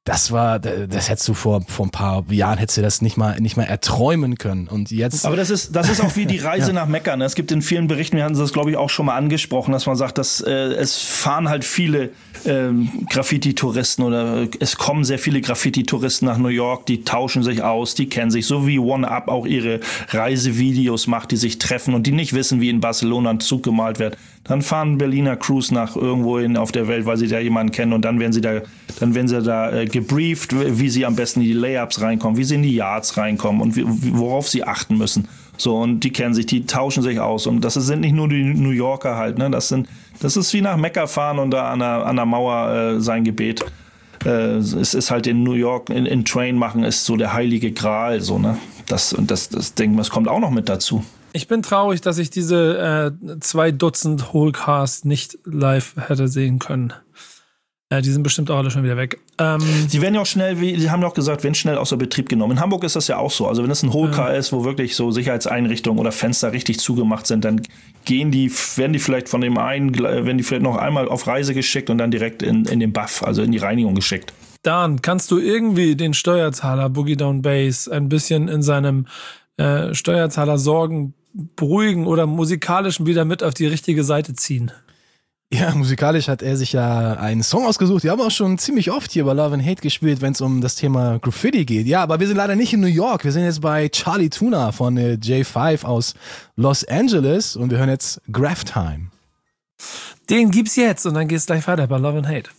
das war, das hättest du vor, vor ein paar Jahren hättest du das nicht mal, nicht mal erträumen können. Und jetzt. Aber das ist, das ist auch wie die Reise ja. nach Mekka. Ne? Es gibt in vielen Berichten, wir hatten das, glaube ich, auch schon mal angesprochen, dass man sagt, dass äh, es fahren halt viele ähm, Graffiti-Touristen oder äh, es kommen sehr viele Graffiti-Touristen nach New York, die tauschen sich aus, die kennen sich, so wie One-Up auch ihre Reisevideos macht, die sich treffen und die nicht wissen, wie in Barcelona ein Zug gemalt wird. Dann fahren Berliner Crews nach irgendwo hin auf der Welt, weil sie da jemanden kennen und dann werden sie da, dann werden sie da äh, gebrieft, wie sie am besten in die Layups reinkommen, wie sie in die Yards reinkommen und wie, worauf sie achten müssen. So, und die kennen sich, die tauschen sich aus. Und das sind nicht nur die New Yorker halt, ne? Das sind, das ist wie nach Mekka fahren und da an der, an der Mauer äh, sein Gebet. Äh, es ist halt in New York in, in Train machen, ist so der heilige Gral, so, ne? Das, und das, das denke ich, das kommt auch noch mit dazu. Ich bin traurig, dass ich diese äh, zwei Dutzend Wholecast nicht live hätte sehen können. Äh, die sind bestimmt auch alle schon wieder weg. Ähm, Sie werden ja auch schnell, wie Sie haben ja auch gesagt, werden schnell außer Betrieb genommen. In Hamburg ist das ja auch so. Also wenn es ein Wholecar äh, ist, wo wirklich so Sicherheitseinrichtungen oder Fenster richtig zugemacht sind, dann gehen die, werden die vielleicht von dem einen, werden die vielleicht noch einmal auf Reise geschickt und dann direkt in, in den Buff, also in die Reinigung geschickt. Dan, kannst du irgendwie den Steuerzahler Boogie Down Bass ein bisschen in seinem äh, Steuerzahler Sorgen beruhigen oder musikalisch wieder mit auf die richtige Seite ziehen? Ja, musikalisch hat er sich ja einen Song ausgesucht. Wir haben auch schon ziemlich oft hier bei Love and Hate gespielt, wenn es um das Thema Graffiti geht. Ja, aber wir sind leider nicht in New York. Wir sind jetzt bei Charlie Tuna von äh, J fünf aus Los Angeles und wir hören jetzt Graph Time. Den gibt's jetzt und dann geht's gleich weiter bei Love and Hate.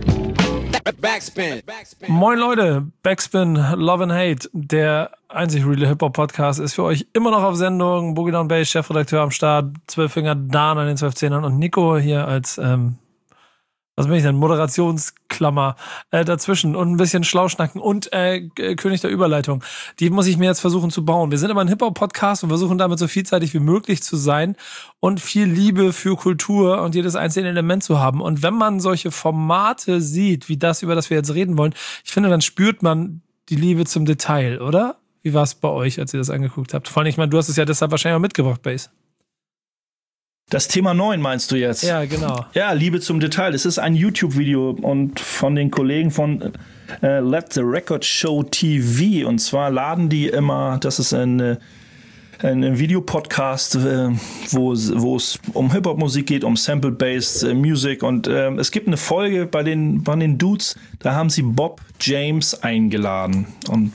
Backspin. Backspin. Moin Leute, Backspin, Love and Hate, der einzig reale Hip-Hop-Podcast ist für euch immer noch auf Sendung. Boogie Down Bass, Chefredakteur am Start, Zwölffinger Dan an den zwölf Zehnern und Nico hier als, ähm, was bin ich denn, Moderationsklammer äh, dazwischen und ein bisschen Schlauschnacken und äh, König der Überleitung. Die muss ich mir jetzt versuchen zu bauen. Wir sind aber ein Hip-Hop-Podcast und versuchen damit so vielseitig wie möglich zu sein und viel Liebe für Kultur und jedes einzelne Element zu haben. Und wenn man solche Formate sieht, wie das, über das wir jetzt reden wollen, ich finde, dann spürt man die Liebe zum Detail, oder? Wie war es bei euch, als ihr das angeguckt habt? Vor allem, ich meine, du hast es ja deshalb wahrscheinlich auch mitgebracht, Bass. Das Thema neun meinst du jetzt? Ja, genau. Ja, Liebe zum Detail. Es ist ein YouTube-Video und von den Kollegen von äh, Let the Record Show T V. Und zwar laden die immer, das ist ein, ein Videopodcast, äh, wo es um Hip-Hop-Musik geht, um Sample-Based äh, Music. Und äh, es gibt eine Folge bei den, bei den Dudes, da haben sie Bob James eingeladen. Und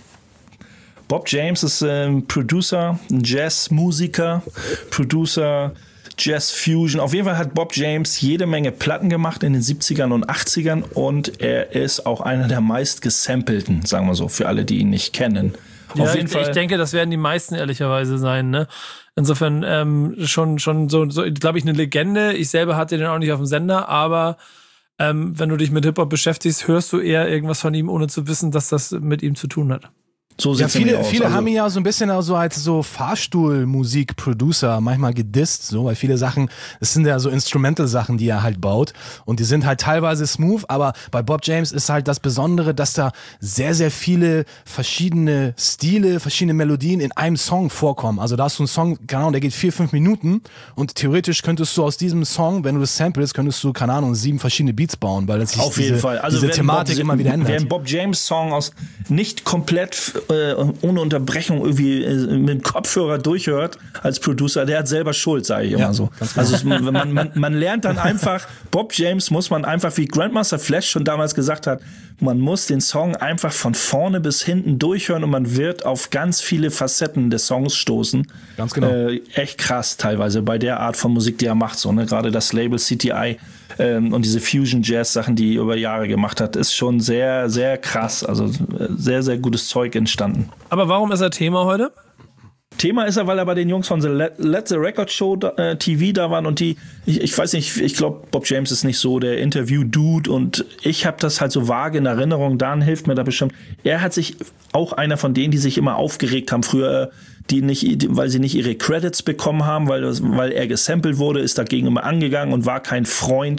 Bob James ist ein äh, Producer, ein Jazzmusiker, Producer, Jazz Fusion. Auf jeden Fall hat Bob James jede Menge Platten gemacht in den siebzigern und achtzigern und er ist auch einer der meist gesampelten, sagen wir so, für alle, die ihn nicht kennen. Ja, Auf jeden ich, Fall. ich denke, das werden die meisten ehrlicherweise sein, ne? Insofern ähm, schon, schon so, so glaube ich, eine Legende. Ich selber hatte den auch nicht auf dem Sender, aber ähm, wenn du dich mit Hip-Hop beschäftigst, hörst du eher irgendwas von ihm, ohne zu wissen, dass das mit ihm zu tun hat. So ja, viele, aus. viele also haben ihn ja so ein bisschen auch so als so Fahrstuhl-Musik-Producer manchmal gedisst, so, weil viele Sachen, das sind ja so Instrumental-Sachen, die er halt baut und die sind halt teilweise smooth, aber bei Bob James ist halt das Besondere, dass da sehr, sehr viele verschiedene Stile, verschiedene Melodien in einem Song vorkommen. Also da hast du einen Song, keine Ahnung, der geht vier, fünf Minuten und theoretisch könntest du aus diesem Song, wenn du das samplest, könntest du, keine Ahnung, sieben verschiedene Beats bauen, weil das sich Auf diese, jeden Fall. Also diese Thematik Bob, immer wieder ändert. Wer einen Bob James Song aus nicht komplett äh, ohne Unterbrechung irgendwie äh, mit Kopfhörer durchhört als Producer, der hat selber Schuld, sage ich immer ja, so. Also es, man, man, man lernt dann einfach, Bob James muss man einfach, wie Grandmaster Flash schon damals gesagt hat, man muss den Song einfach von vorne bis hinten durchhören und man wird auf ganz viele Facetten des Songs stoßen. Ganz genau. Äh, echt krass teilweise bei der Art von Musik, die er macht. So, ne? Gerade das Label C T I ähm, und diese Fusion-Jazz-Sachen, die er über Jahre gemacht hat, ist schon sehr, sehr krass. Also sehr, sehr gutes Zeug entstanden. Aber warum ist er Thema heute? Thema ist er, weil er bei den Jungs von The Let, Let the Record Show äh, T V da waren und die, ich, ich weiß nicht, ich glaube, Bob James ist nicht so der Interview-Dude und ich habe das halt so vage in Erinnerung, Dan hilft mir da bestimmt. Er hat sich, auch einer von denen, die sich immer aufgeregt haben früher, die nicht, die, weil sie nicht ihre Credits bekommen haben, weil, das, weil er gesampelt wurde, ist dagegen immer angegangen und war kein Freund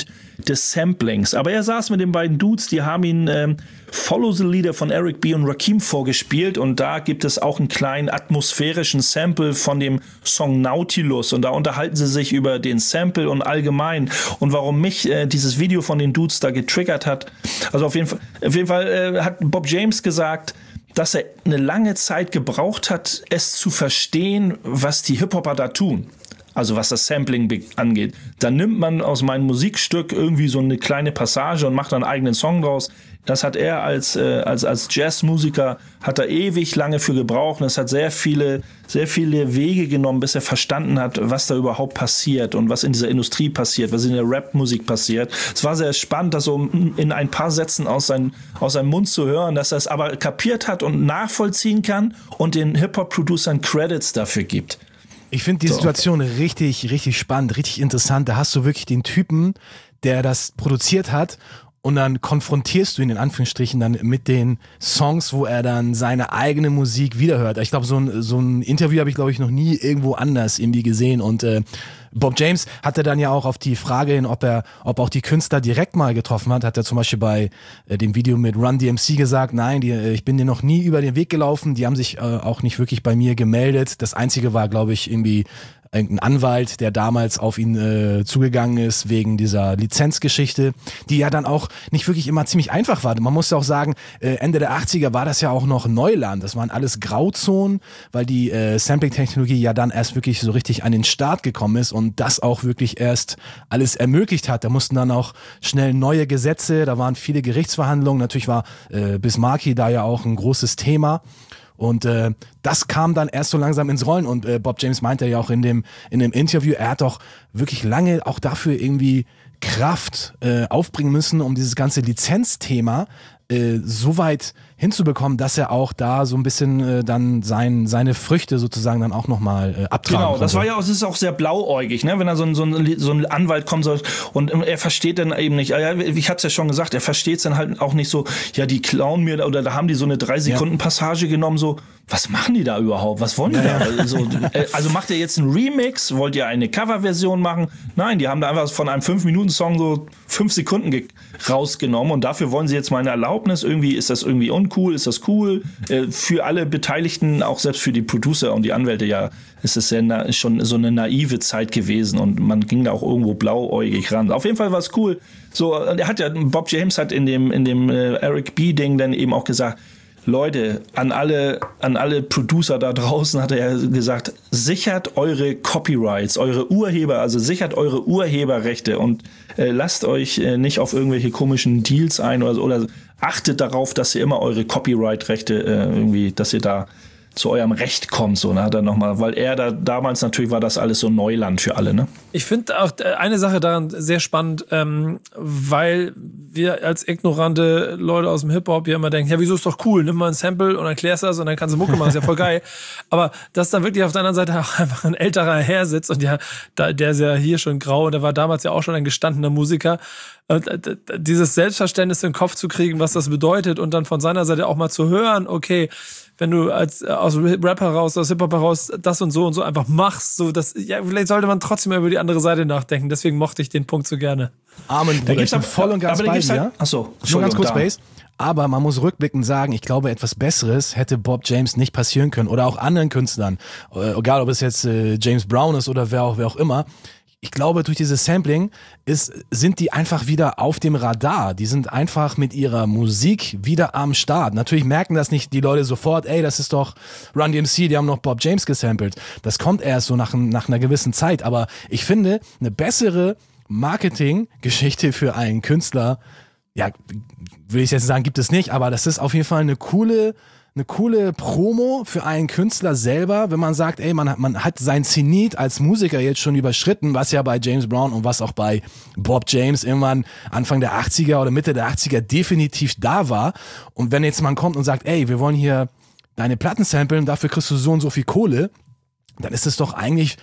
des Samplings. Aber er saß mit den beiden Dudes, die haben ihn ähm, Follow the Leader von Eric B. und Rakim vorgespielt und da gibt es auch einen kleinen atmosphärischen Sample von dem Song Nautilus und da unterhalten sie sich über den Sample und allgemein und warum mich äh, dieses Video von den Dudes da getriggert hat. Also auf jeden Fall, auf jeden Fall äh, hat Bob James gesagt, dass er eine lange Zeit gebraucht hat, es zu verstehen, was die Hip-Hopper da tun. Also was das Sampling angeht. Dann nimmt man aus meinem Musikstück irgendwie so eine kleine Passage und macht dann einen eigenen Song draus. Das hat er als, äh, als, als Jazzmusiker, hat er ewig lange für gebraucht. Und es hat sehr viele, sehr viele Wege genommen, bis er verstanden hat, was da überhaupt passiert und was in dieser Industrie passiert, was in der Rap-Musik passiert. Es war sehr spannend, das so in ein paar Sätzen aus, sein, aus seinem Mund zu hören, dass er es aber kapiert hat und nachvollziehen kann und den Hip-Hop-Producern Credits dafür gibt. Ich finde die so. Situation richtig, richtig spannend, richtig interessant. Da hast du wirklich den Typen, der das produziert hat und dann konfrontierst du ihn in Anführungsstrichen dann mit den Songs, wo er dann seine eigene Musik wiederhört. Ich glaube, so ein, so ein Interview habe ich, glaube ich, noch nie irgendwo anders irgendwie gesehen und äh, Bob James hatte dann ja auch auf die Frage hin, ob er, ob auch die Künstler direkt mal getroffen hat, hat er zum Beispiel bei äh, dem Video mit Run D M C gesagt, nein, die, ich bin dir noch nie über den Weg gelaufen, die haben sich äh, auch nicht wirklich bei mir gemeldet. Das Einzige war, glaube ich, irgendwie irgendein Anwalt, der damals auf ihn äh, zugegangen ist wegen dieser Lizenzgeschichte, die ja dann auch nicht wirklich immer ziemlich einfach war. Man muss ja auch sagen, äh, Ende der achtziger war das ja auch noch Neuland. Das waren alles Grauzonen, weil die äh, Sampling-Technologie ja dann erst wirklich so richtig an den Start gekommen ist und das auch wirklich erst alles ermöglicht hat. Da mussten dann auch schnell neue Gesetze, da waren viele Gerichtsverhandlungen. Natürlich war äh, Bismarcky da ja auch ein großes Thema. Und äh, das kam dann erst so langsam ins Rollen und äh, Bob James meinte ja auch in dem in dem Interview, er hat doch wirklich lange auch dafür irgendwie Kraft äh, aufbringen müssen, um dieses ganze Lizenzthema äh, so weit hinzubekommen, dass er auch da so ein bisschen äh, dann sein, seine Früchte sozusagen dann auch nochmal äh, abtragen Genau, konnte. das war ja auch, das ist auch sehr blauäugig, ne? Wenn da so ein, so ein, so ein Anwalt kommt soll und er versteht dann eben nicht, ja, ich hab's ja schon gesagt, er versteht es dann halt auch nicht so, ja, die klauen mir oder da haben die so eine drei Sekunden Passage genommen, so, was machen die da überhaupt? Was wollen die ja, da? Ja. Also, also macht ihr jetzt einen Remix? Wollt ihr eine Coverversion machen? Nein, die haben da einfach von einem fünf Minuten Song so fünf Sekunden ge- rausgenommen und dafür wollen sie jetzt meine Erlaubnis. Irgendwie ist das irgendwie uncool, ist das cool? Äh, für alle Beteiligten, auch selbst für die Producer und die Anwälte, ja, ist es sehr na- schon so eine naive Zeit gewesen und man ging da auch irgendwo blauäugig ran. Auf jeden Fall war es cool. So, und er hat ja, Bob James hat in dem, in dem äh, Eric B. Ding dann eben auch gesagt, Leute, an alle, an alle Producer da draußen hat er gesagt, sichert eure Copyrights, eure Urheber, also sichert eure Urheberrechte und äh, lasst euch äh, nicht auf irgendwelche komischen Deals ein oder, oder achtet darauf, dass ihr immer eure Copyright-Rechte äh, irgendwie, dass ihr da zu eurem Recht kommt, so, ne, hat er nochmal, weil er da, damals natürlich war das alles so Neuland für alle, ne? Ich finde auch eine Sache daran sehr spannend, ähm, weil wir als ignorante Leute aus dem Hip-Hop ja immer denken, ja, wieso ist doch cool, nimm mal ein Sample und erklärst das und dann kannst du Mucke machen, ist ja voll geil. Aber dass dann wirklich auf der anderen Seite auch einfach ein älterer Herr sitzt und ja, da, der ist ja hier schon grau und der war damals ja auch schon ein gestandener Musiker, und dieses Selbstverständnis in den Kopf zu kriegen, was das bedeutet und dann von seiner Seite auch mal zu hören, okay, wenn du als aus Rap heraus, aus Hip-Hop heraus das und so und so einfach machst, so das, ja, vielleicht sollte man trotzdem mal über die andere Seite nachdenken. Deswegen mochte ich den Punkt so gerne. Amen, Bruder, ich bin voll und ganz bei dir. Halt, achso, schon ganz kurz, Space. Aber man muss rückblickend sagen, ich glaube, etwas Besseres hätte Bob James nicht passieren können oder auch anderen Künstlern, egal ob es jetzt äh, James Brown ist oder wer auch, wer auch immer. Ich glaube, durch dieses Sampling ist, sind die einfach wieder auf dem Radar. Die sind einfach mit ihrer Musik wieder am Start. Natürlich merken das nicht die Leute sofort, ey, das ist doch Run D M C, die haben noch Bob James gesampelt. Das kommt erst so nach, nach einer gewissen Zeit. Aber ich finde, eine bessere Marketinggeschichte für einen Künstler, ja, will ich jetzt sagen, gibt es nicht, aber das ist auf jeden Fall eine coole eine coole Promo für einen Künstler selber, wenn man sagt, ey, man hat, man hat sein Zenit als Musiker jetzt schon überschritten, was ja bei James Brown und was auch bei Bob James irgendwann Anfang der achtziger oder Mitte der achtziger definitiv da war. Und wenn jetzt man kommt und sagt, ey, wir wollen hier deine Platten samplen, dafür kriegst du so und so viel Kohle, dann ist es doch eigentlich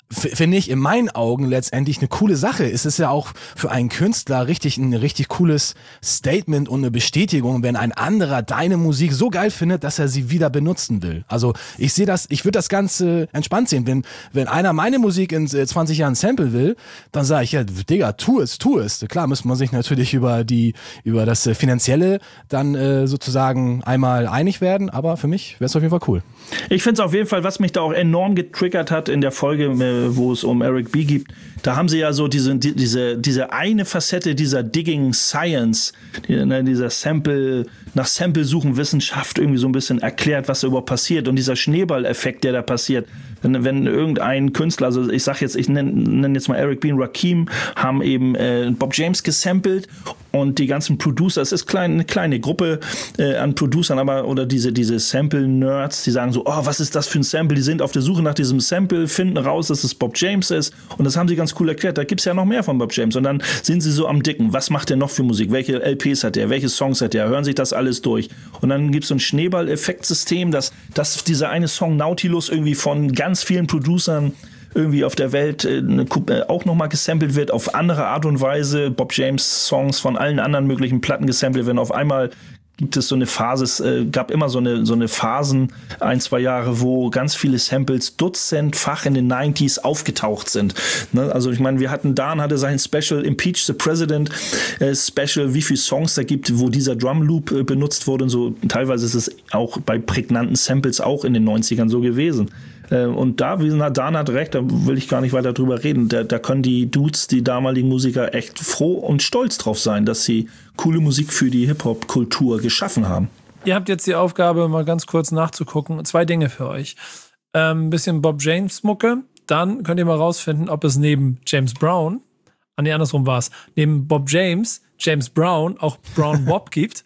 finde ich in meinen Augen letztendlich eine coole Sache. Es ist ja auch für einen Künstler richtig ein richtig cooles Statement und eine Bestätigung, wenn ein anderer deine Musik so geil findet, dass er sie wieder benutzen will. Also ich sehe das, ich würde das Ganze entspannt sehen. Wenn, wenn einer meine Musik in zwanzig Jahren Sample will, dann sage ich, ja, Digga, tu es, tu es. Klar muss man sich natürlich über die, über das Finanzielle dann äh, sozusagen einmal einig werden, aber für mich wäre es auf jeden Fall cool. Ich finde es auf jeden Fall, was mich da auch enorm getriggert hat in der Folge, äh, wo es um Eric B. geht, da haben sie ja so diese, die, diese, diese eine Facette dieser Digging Science, die, ne, dieser Sample, nach Sample suchen Wissenschaft irgendwie so ein bisschen erklärt, was da überhaupt passiert und dieser Schneeballeffekt, der da passiert. Wenn, wenn irgendein Künstler, also ich sag jetzt, ich nenne nenn jetzt mal Eric B. und Rakim, haben eben äh, Bob James gesampelt und die ganzen Producer, es ist klein, eine kleine Gruppe äh, an Producern, aber oder diese, diese Sample-Nerds, die sagen so, oh, was ist das für ein Sample? Die sind auf der Suche nach diesem Sample, finden raus, dass es Bob James ist und das haben sie ganz cool erklärt. Da gibt's ja noch mehr von Bob James und dann sind sie so am Dicken. Was macht er noch für Musik? Welche L Ps hat er? Welche Songs hat er? Hören sich das alles durch. Und dann gibt's so ein Schneeball-Effektsystem, dass, dass dieser eine Song Nautilus irgendwie von ganz vielen Producern irgendwie auf der Welt äh, auch nochmal gesampelt wird, auf andere Art und Weise. Bob James Songs von allen anderen möglichen Platten gesampelt werden. Auf einmal gibt es so eine Phase, es äh, gab immer so eine, so eine Phasen, ein, zwei Jahre, wo ganz viele Samples dutzendfach in den neunziger aufgetaucht sind. Ne? Also ich meine, wir hatten, Dan hatte sein Special Impeach the President äh, Special, wie viele Songs da gibt, wo dieser Drum Loop äh, benutzt wurde und so. Teilweise ist es auch bei prägnanten Samples auch in den neunzigern so gewesen. Und da, wie gesagt, Dan hat recht, da will ich gar nicht weiter drüber reden. Da, da können die Dudes, die damaligen Musiker, echt froh und stolz drauf sein, dass sie coole Musik für die Hip-Hop-Kultur geschaffen haben. Ihr habt jetzt die Aufgabe, mal ganz kurz nachzugucken. Zwei Dinge für euch. Ähm, ein bisschen Bob James-Mucke. Dann könnt ihr mal rausfinden, ob es neben James Brown, ah nee, andersrum war es, neben Bob James, James Brown, auch Brown Bob gibt.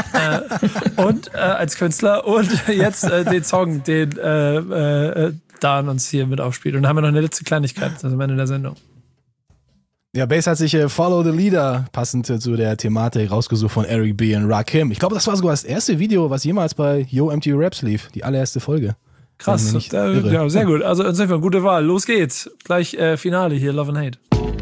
äh, und äh, als Künstler. Und jetzt äh, den Song, den äh, äh, Dan uns hier mit aufspielt. Und dann haben wir noch eine letzte Kleinigkeit, das ist am Ende der Sendung. Ja, Bass hat sich äh, Follow the Leader passend äh, zu der Thematik rausgesucht von Eric B. und Rakim. Ich glaube, das war sogar das erste Video, was jemals bei Yo M T V Raps lief. Die allererste Folge. Krass, äh, ja, sehr gut. Also insofern, gute Wahl. Los geht's. Gleich äh, Finale hier, Love and Hate.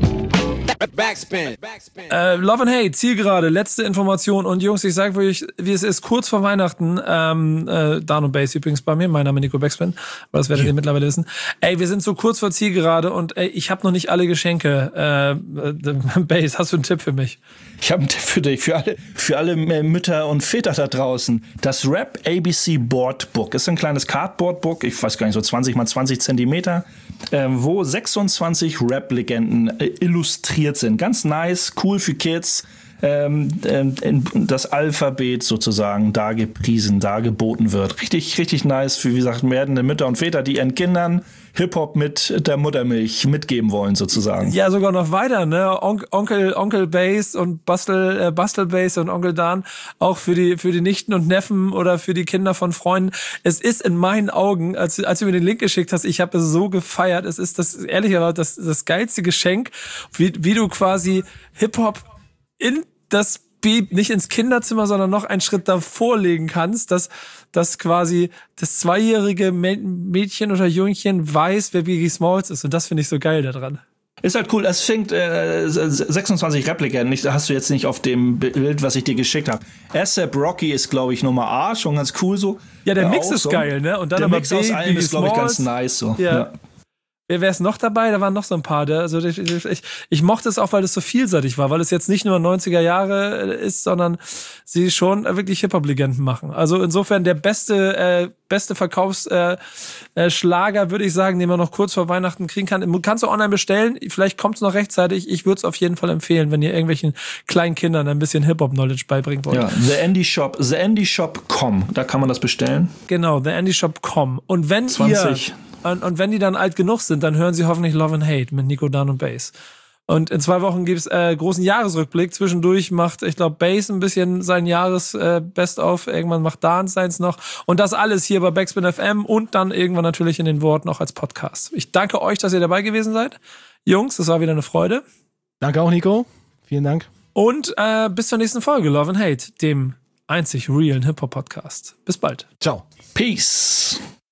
Backspin. Backspin. Äh, Love and Hate, Zielgerade, letzte Information. Und Jungs, ich sage wirklich, wie es ist, kurz vor Weihnachten, ähm, äh, Dan und Bass übrigens bei mir, mein Name ist Nico Backspin, aber das werdet ihr mittlerweile wissen. Ey, wir sind so kurz vor Zielgerade und ey, ich habe noch nicht alle Geschenke. Äh, äh, Bass, hast du einen Tipp für mich? Ich habe einen Tipp für dich, für alle, für alle Mütter und Väter da draußen. Das Rap A B C Board Book ist ein kleines Cardboard Book, ich weiß gar nicht, so zwanzig mal zwanzig Zentimeter, äh, wo sechsundzwanzig Rap-Legenden äh, illustriert sind. Ganz nice, cool für Kids. Ähm, äh, das Alphabet sozusagen dargepriesen, dargeboten wird. Richtig, richtig nice für, wie gesagt, werdende Mütter und Väter, die ihren Kindern Hip-Hop mit der Muttermilch mitgeben wollen, sozusagen. Ja, sogar noch weiter, ne? On- Onkel, Onkel Bass und Bastel, äh, Bastel Bass und Onkel Dan, auch für die, für die Nichten und Neffen oder für die Kinder von Freunden. Es ist in meinen Augen, als, als du mir den Link geschickt hast, ich habe es so gefeiert. Es ist das, ehrlicherweise, das, das geilste Geschenk, wie, wie du quasi Hip-Hop in das Beat, nicht ins Kinderzimmer, sondern noch einen Schritt davor legen kannst, dass, dass quasi das zweijährige Mädchen oder Jungchen weiß, wer Biggie Smalls ist. Und das finde ich so geil daran. Ist halt cool. Es fängt äh, sechsundzwanzig Repliken. Nicht, hast du jetzt nicht auf dem Bild, was ich dir geschickt habe. A$AP Rocky ist, glaube ich, Nummer A, schon ganz cool so. Ja, der ja, Mix ist so. geil, ne? Und dann der aber Mix aus allem ist, glaube ich, ganz nice so. Ja. Ja. Wer wäre es noch dabei? Da waren noch so ein paar. Der, also ich, ich, ich mochte es auch, weil es so vielseitig war, weil es jetzt nicht nur neunziger Jahre ist, sondern sie schon wirklich Hip-Hop-Legenden machen. Also insofern der beste äh, beste Verkaufsschlager, äh, äh, Schlager, würde ich sagen, den man noch kurz vor Weihnachten kriegen kann. Kannst du online bestellen, vielleicht kommt es noch rechtzeitig. Ich würde es auf jeden Fall empfehlen, wenn ihr irgendwelchen kleinen Kindern ein bisschen Hip-Hop-Knowledge beibringen wollt. Ja, The Andy Shop, the andy shop punkt com, da kann man das bestellen. Genau, the andy shop punkt com. Und wenn zwanzig ihr Und, und wenn die dann alt genug sind, dann hören sie hoffentlich Love and Hate mit Nico, Dan und Bass. Und in zwei Wochen gibt's äh, großen Jahresrückblick. Zwischendurch macht, ich glaube, Bass ein bisschen sein Jahres äh, Best-of. Irgendwann macht Dan seins noch. Und das alles hier bei Backspin F M und dann irgendwann natürlich in den Worten auch als Podcast. Ich danke euch, dass ihr dabei gewesen seid. Jungs, das war wieder eine Freude. Danke auch, Nico. Vielen Dank. Und äh, bis zur nächsten Folge Love and Hate, dem einzig realen Hip-Hop-Podcast. Bis bald. Ciao. Peace.